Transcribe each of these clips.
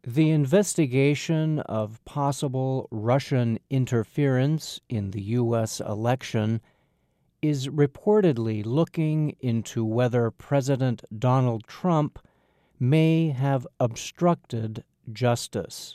The investigation of possible Russian interference in the U.S. election is reportedly looking into whether President Donald Trump may have obstructed justice.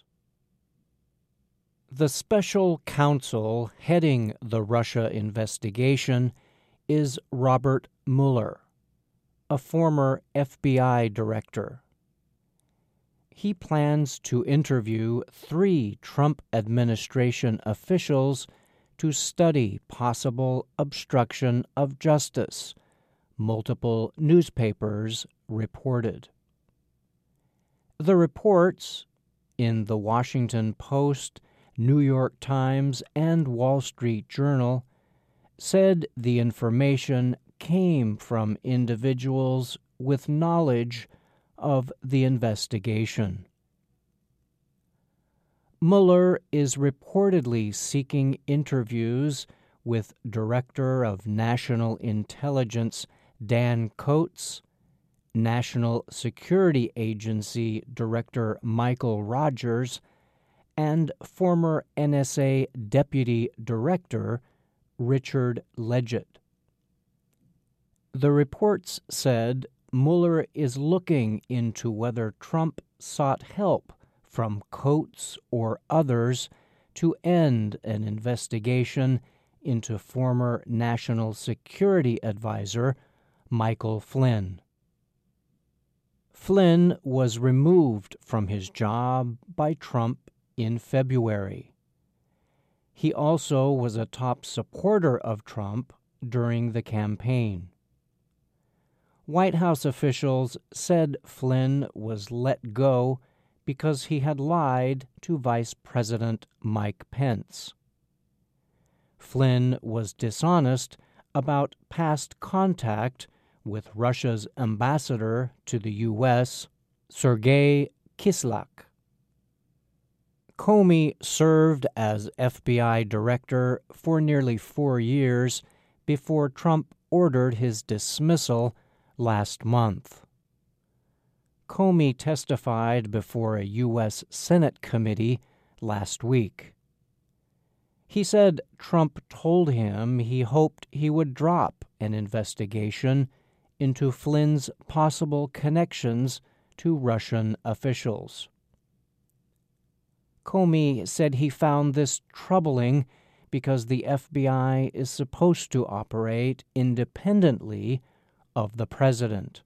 The special counsel heading the Russia investigation is Robert Mueller, a former FBI director. He plans to interview 3 Trump administration officials to study possible obstruction of justice, multiple newspapers reported. The reports in the Washington Post, New York Times, and Wall Street Journal said the information came from individuals with knowledge of the investigation. Mueller is reportedly seeking interviews with Director of National Intelligence Dan Coats, National Security Agency Director Michael Rogers, and former NSA Deputy Director Richard Leggett. The reports said Mueller is looking into whether Trump sought help from Coats or others to end an investigation into former National Security Advisor Michael Flynn. Flynn was removed from his job by Trump in February. He also was a top supporter of Trump during the campaign. White House officials said Flynn was let go because he had lied to Vice President Mike Pence. Flynn was dishonest about past contact with Russia's ambassador to the U.S., Sergei Kislyak. Comey served as FBI director for nearly 4 years before Trump ordered his dismissal last month. Comey testified before a U.S. Senate committee last week. He said Trump told him he hoped he would drop an investigation into Flynn's possible connections to Russian officials. Comey said he found this troubling because the FBI is supposed to operate independently of the president.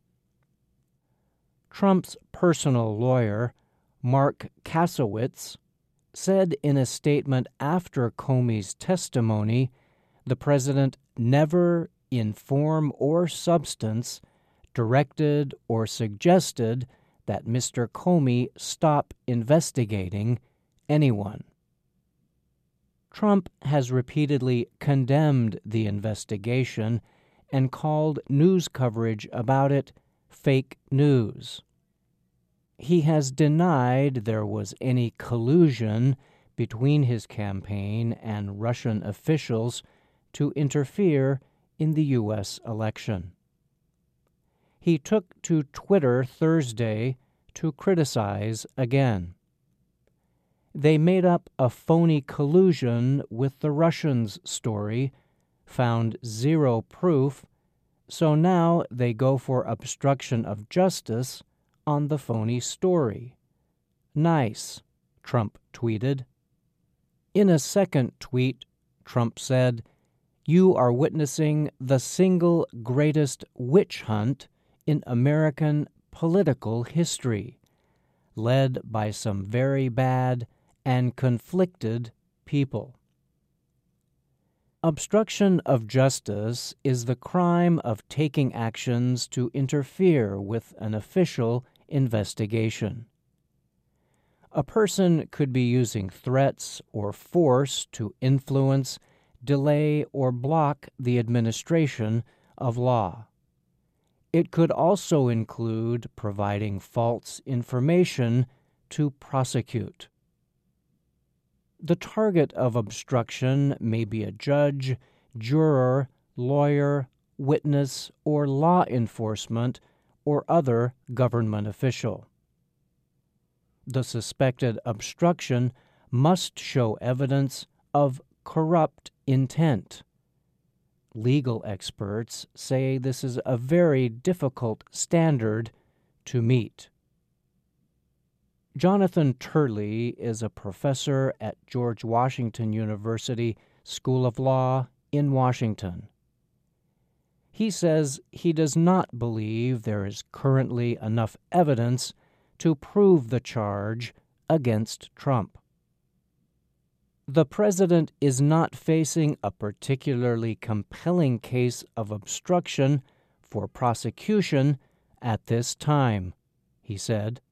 Trump's personal lawyer, Mark Kasowitz, said in a statement after Comey's testimony, the president never, in form or substance, directed or suggested that Mr. Comey stop investigating anyone. Trump has repeatedly condemned the investigation and called news coverage about it fake news. He has denied there was any collusion between his campaign and Russian officials to interfere in the U.S. election. He took to Twitter Thursday to criticize again. They made up a phony collusion with the Russians story, found zero proof, so now they go for obstruction of justice on the phony story. Nice, Trump tweeted. In a second tweet, Trump said, "You are witnessing the single greatest witch hunt in American political history, led by some very bad and conflicted people." Obstruction of justice is the crime of taking actions to interfere with an official investigation. A person could be using threats or force to influence, delay, or block the administration of law. It could also include providing false information to prosecute. The target of obstruction may be a judge, juror, lawyer, witness, or law enforcement, or other government official. the suspected obstruction must show evidence of corrupt intent. Legal experts say this is a very difficult standard to meet. Jonathan Turley is a professor at George Washington University School of Law in Washington. He says he does not believe there is currently enough evidence to prove the charge against Trump. The president is not facing a particularly compelling case of obstruction for prosecution at this time, he said.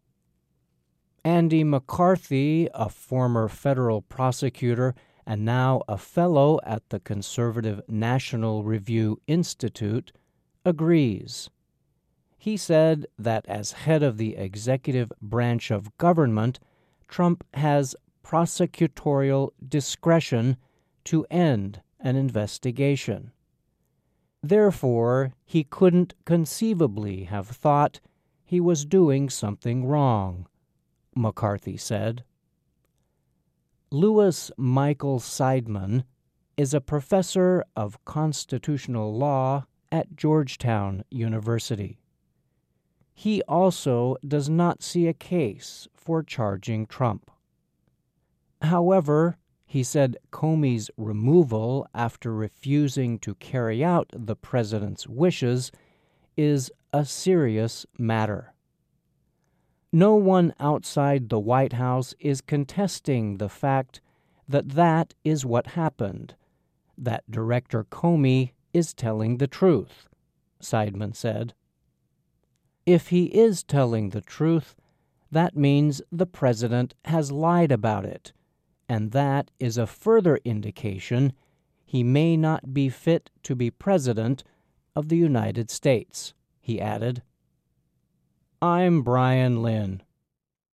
Andy McCarthy, a former federal prosecutor and now a fellow at the conservative National Review Institute, agrees. He said that as head of the executive branch of government, Trump has prosecutorial discretion to end an investigation. Therefore, he couldn't conceivably have thought he was doing something wrong, McCarthy said. Louis Michael Seidman is a professor of constitutional law at Georgetown University. He also does not see a case for charging Trump. However, he said Comey's removal after refusing to carry out the president's wishes is a serious matter. No one outside the White House is contesting the fact that that is what happened, that Director Comey is telling the truth, Seidman said. If he is telling the truth, that means the president has lied about it, and that is a further indication he may not be fit to be president of the United States, he added. I'm Brian Lynn.